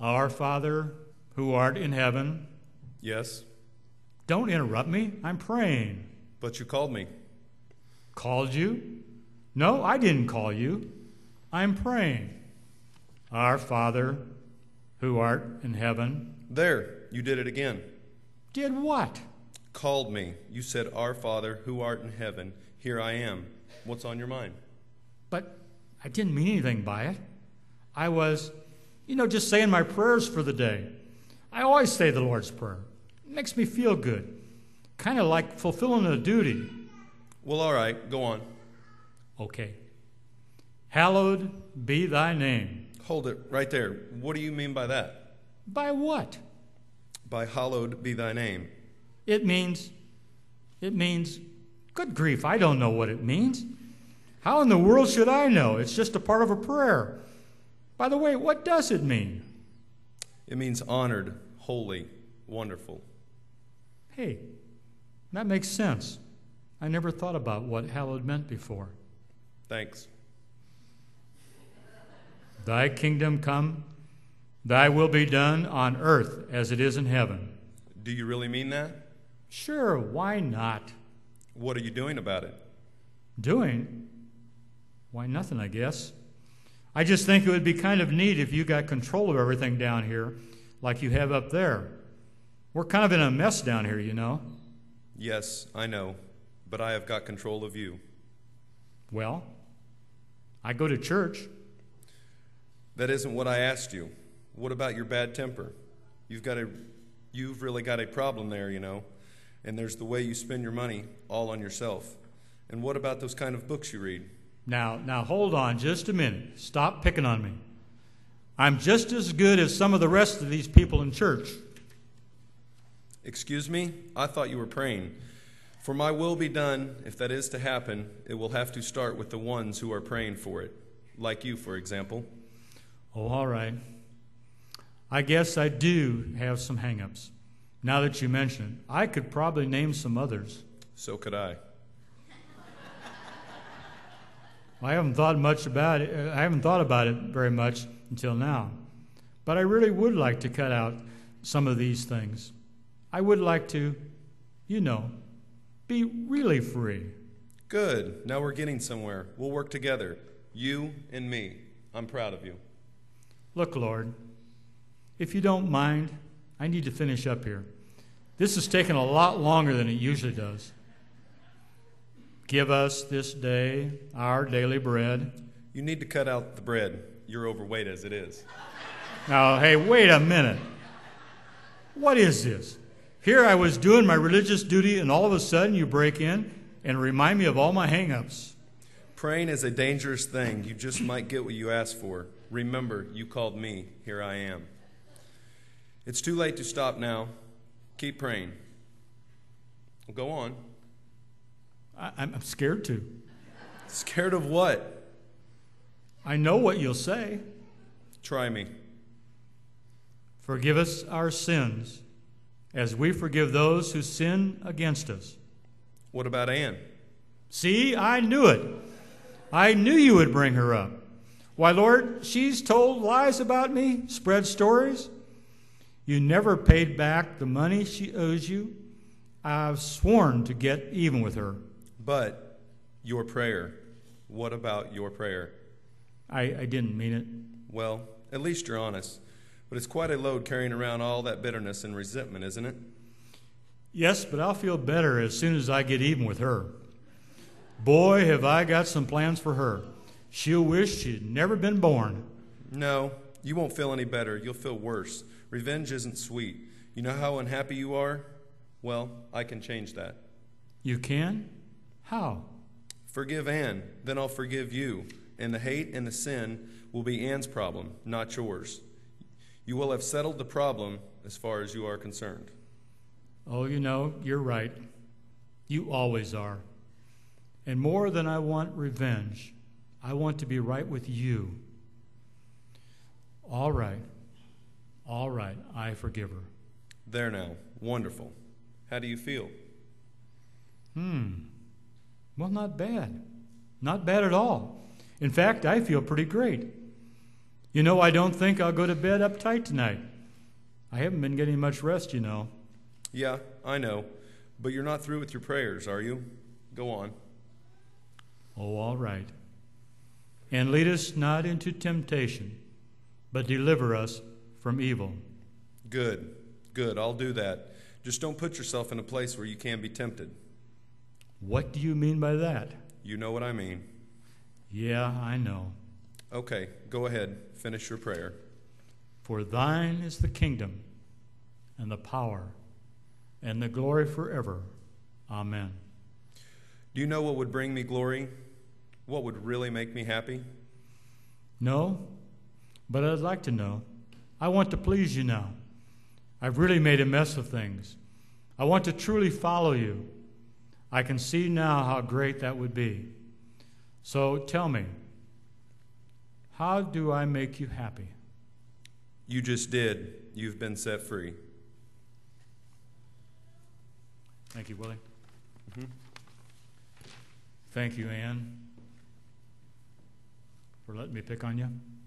Our Father, who art in heaven. Yes, Don't interrupt me. I'm praying. but you called me. Called you? No, I didn't call you. I'm praying. Our Father, who art in heaven. There, you did it again. Did what? Called me. You said, Our Father, who art in heaven. Here I am. What's on your mind? But I didn't mean anything by it. I was, just saying my prayers for the day. I always say the Lord's Prayer. It makes me feel good. Kind of like fulfilling a duty. Well, all right, go on. Okay. Hallowed be thy name. Hold it right there. What do you mean by that? By what? By hallowed be thy name. It means, good grief, I don't know what it means. How in the world should I know? It's just a part of a prayer. By the way, what does it mean? It means honored, holy, wonderful. Hey, that makes sense. I never thought about what hallowed meant before. Thanks. Thy kingdom come, thy will be done on earth as it is in heaven. Do you really mean that? Sure, why not? What are you doing about it? Doing? Why, nothing, I guess. I just think it would be kind of neat if you got control of everything down here like you have up there. We're kind of in a mess down here, you know. Yes, I know, but I have got control of you. Well, I go to church. That isn't what I asked you. What about your bad temper? You've really got a problem there, and there's the way you spend your money all on yourself. And what about those kind of books you read? Now, hold on just a minute. Stop picking on me. I'm just as good as some of the rest of these people in church. Excuse me? I thought you were praying. For my will be done, if that is to happen, it will have to start with the ones who are praying for it. Like you, for example. Oh, all right. I guess I do have some hang-ups. Now that you mention it, I could probably name some others. So could I. I haven't thought about it very much until now. But I really would like to cut out some of these things. I would like to, be really free. Good. Now we're getting somewhere. We'll work together. You and me. I'm proud of you. Look, Lord, if you don't mind, I need to finish up here. This has taken a lot longer than it usually does. Give us this day our daily bread. You need to cut out the bread. You're overweight as it is. Now, hey, wait a minute. What is this? Here I was doing my religious duty, and all of a sudden you break in and remind me of all my hang-ups. Praying is a dangerous thing. You just might get what you asked for. Remember, you called me. Here I am. It's too late to stop now. Keep praying. Well, go on. I'm scared to. Scared of what? I know what you'll say. Try me. Forgive us our sins, as we forgive those who sin against us. What about Anne? See, I knew it. I knew you would bring her up. Why, Lord, she's told lies about me, spread stories. You never paid back the money she owes you. I've sworn to get even with her. But your prayer. What about your prayer? I didn't mean it. Well, at least you're honest. But it's quite a load carrying around all that bitterness and resentment, isn't it? Yes, but I'll feel better as soon as I get even with her. Boy, have I got some plans for her. She'll wish she'd never been born. No, you won't feel any better. You'll feel worse. Revenge isn't sweet. You know how unhappy you are? Well, I can change that. You can? How? Forgive Anne, then I'll forgive you. And the hate and the sin will be Anne's problem, not yours. You will have settled the problem as far as you are concerned. Oh, you're right. You always are. And more than I want revenge, I want to be right with you. All right, I forgive her. There now, wonderful. How do you feel? Well, not bad. Not bad at all. In fact, I feel pretty great. You know, I don't think I'll go to bed uptight tonight. I haven't been getting much rest, you know. Yeah, I know. But you're not through with your prayers, are you? Go on. Oh, all right. And lead us not into temptation, but deliver us from evil. Good, good. I'll do that. Just don't put yourself in a place where you can be tempted. What do you mean by that? You know what I mean. Yeah, I know. Okay, go ahead. Finish your prayer. For thine is the kingdom, and the power, and the glory forever. Amen. Do you know what would bring me glory? What would really make me happy? No, but I'd like to know. I want to please you now. I've really made a mess of things. I want to truly follow you. I can see now how great that would be. So tell me, how do I make you happy? You just did. You've been set free. Thank you, Willie. Thank you, Ann, for letting me pick on you.